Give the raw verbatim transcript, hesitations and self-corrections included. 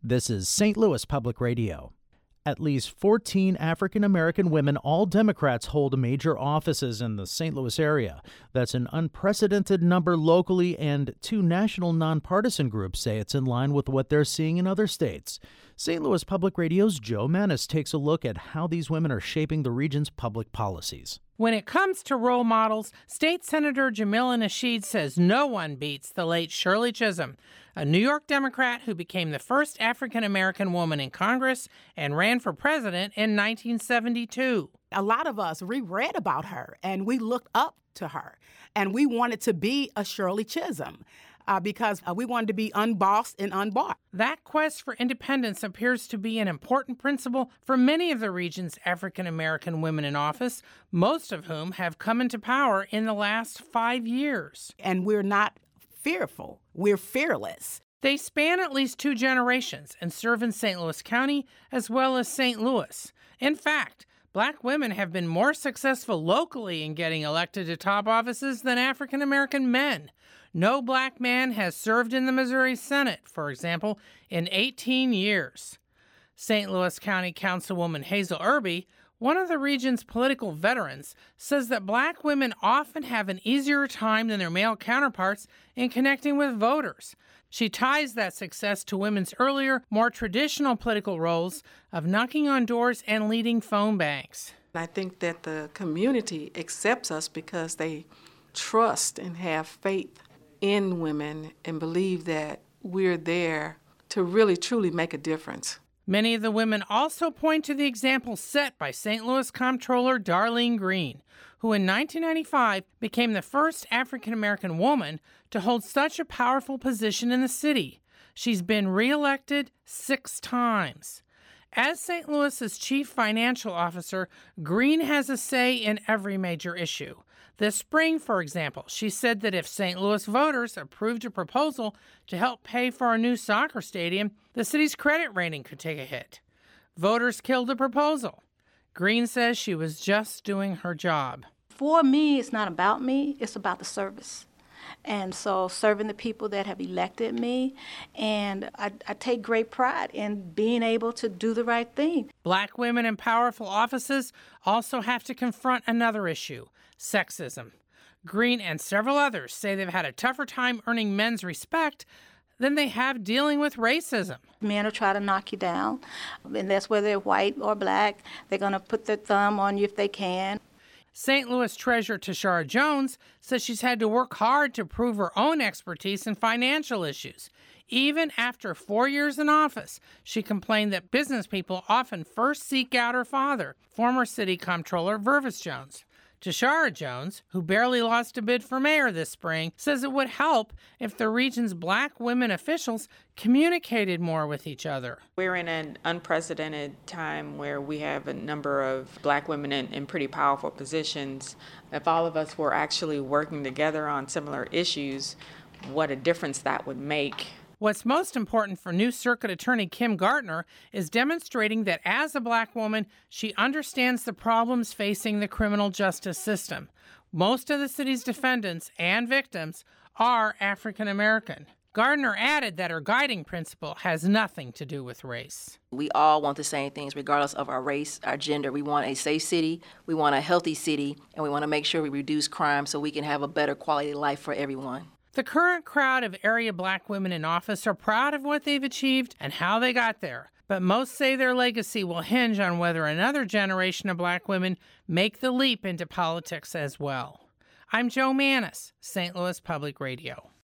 This is Saint Louis Public Radio. At least fourteen African American women, all Democrats, hold major offices in the Saint Louis area. That's an unprecedented number locally, and two national nonpartisan groups say it's in line with what they're seeing in other states. Saint Louis Public Radio's Joe Manis takes a look at how these women are shaping the region's public policies. When it comes to role models, State Senator Jamila Nasheed says no one beats the late Shirley Chisholm, a New York Democrat who became the first African-American woman in Congress and ran for president in nineteen seventy-two. A lot of us reread about her, and we looked up to her, and we wanted to be a Shirley Chisholm. Uh, because uh, we wanted to be unbossed and unbought. That quest for independence appears to be an important principle for many of the region's African-American women in office, most of whom have come into power in the last five years. And we're not fearful. We're fearless. They span at least two generations and serve in Saint Louis County as well as Saint Louis. In fact, Black women have been more successful locally in getting elected to top offices than African-American men. No black man has served in the Missouri Senate, for example, in eighteen years. Saint Louis County Councilwoman Hazel Irby, one of the region's political veterans, says that black women often have an easier time than their male counterparts in connecting with voters. She ties that success to women's earlier, more traditional political roles of knocking on doors and leading phone banks. I think that the community accepts us because they trust and have faith in women and believe that we're there to really, truly make a difference. Many of the women also point to the example set by Saint Louis Comptroller Darlene Green, who in nineteen ninety-five became the first African-American woman to hold such a powerful position in the city. She's been reelected six times. As Saint Louis's chief financial officer, Green has a say in every major issue. This spring, for example, she said that if Saint Louis voters approved a proposal to help pay for a new soccer stadium, the city's credit rating could take a hit. Voters killed the proposal. Green says she was just doing her job. For me, it's not about me, it's about the service. And so serving the people that have elected me, and I, I take great pride in being able to do the right thing. Black women in powerful offices also have to confront another issue, sexism. Green and several others say they've had a tougher time earning men's respect than they have dealing with racism. Men will try to knock you down, and that's whether they're white or black. They're going to put their thumb on you if they can. Saint Louis Treasurer Tashara Jones says she's had to work hard to prove her own expertise in financial issues. Even after four years in office, she complained that business people often first seek out her father, former city comptroller Vervis Jones. Tashara Jones, who barely lost a bid for mayor this spring, says it would help if the region's black women officials communicated more with each other. We're in an unprecedented time where we have a number of black women in, in pretty powerful positions. If all of us were actually working together on similar issues, what a difference that would make. What's most important for new Circuit Attorney Kim Gartner is demonstrating that as a black woman, she understands the problems facing the criminal justice system. Most of the city's defendants and victims are African American. Gardner added that her guiding principle has nothing to do with race. We all want the same things regardless of our race, our gender. We want a safe city, we want a healthy city, and we want to make sure we reduce crime so we can have a better quality of life for everyone. The current crowd of area black women in office are proud of what they've achieved and how they got there, but most say their legacy will hinge on whether another generation of black women make the leap into politics as well. I'm Joe Manis, Saint Louis Public Radio.